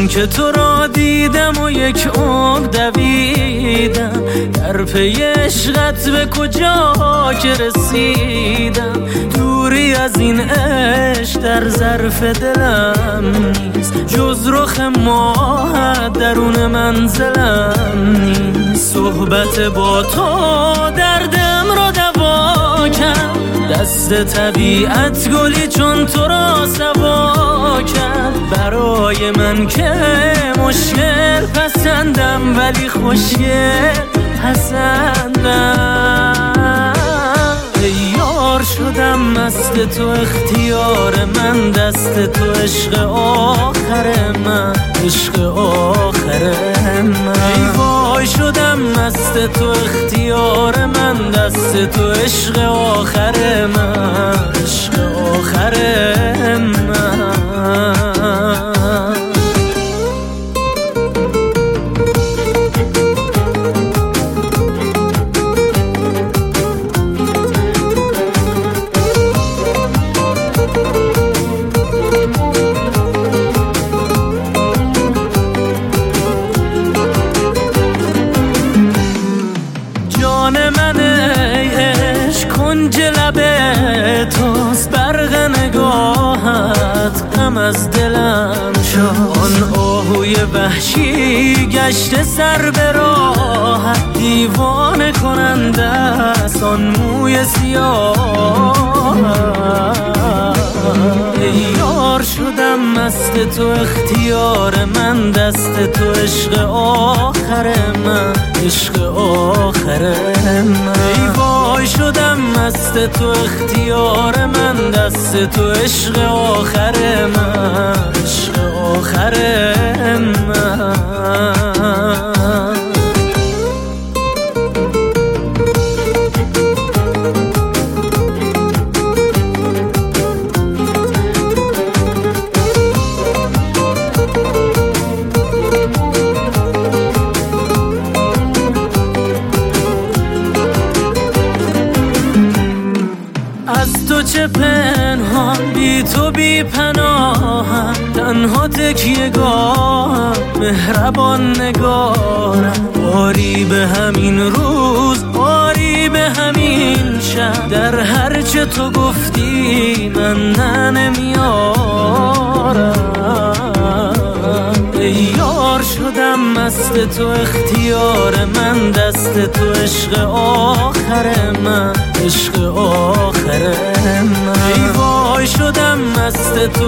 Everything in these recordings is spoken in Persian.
چون که تو را دیدم و یک عمر دویدم، در پی عشقت به کجا که رسیدم. دوری از این عشق در ظرف دلم نیست، جز رخ ماهت درون منزلم نیست. صحبت با تو دردم را دوا کرد، دست طبیعت گلی چون تو را سوا کرد. برای من که مشکل پسندم ولی خوشگل پسندم. ای یار شدم مست تو اختیار من، دست تو عشق آخر من، عشق آخر من. ای وای شدم مست تو اختیار من، دست تو عشق آخر من، عشق آخر من. جان من ای عشق کنج لب توست، برق نگاهت غم از دلم شد. آن آهوی وحشی گشته سر به راهت، دیوانه کننده است آن موی سیاه. ای یار شدم مست تو اختیار من، دست تو عشق آخر من، عشق آخر من. ای وای شدم مست تو اختیار من، دست تو عشق آخر من، عشق آخر من. از تو چه پنهان، بی تو بی پناهم، تنها تکیه گاهم، مهربان نگارم. باری به همین روز، باری به همین شب، در هر چه تو گفتی من نمیارم. ای یار شدم مست تو اختیار من، دست تو عشق آخر من، عشق آخر من. ای وای شدم مست تو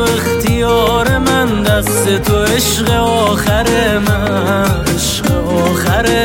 اختیار من، دست تو عشق آخر من، عشق آخر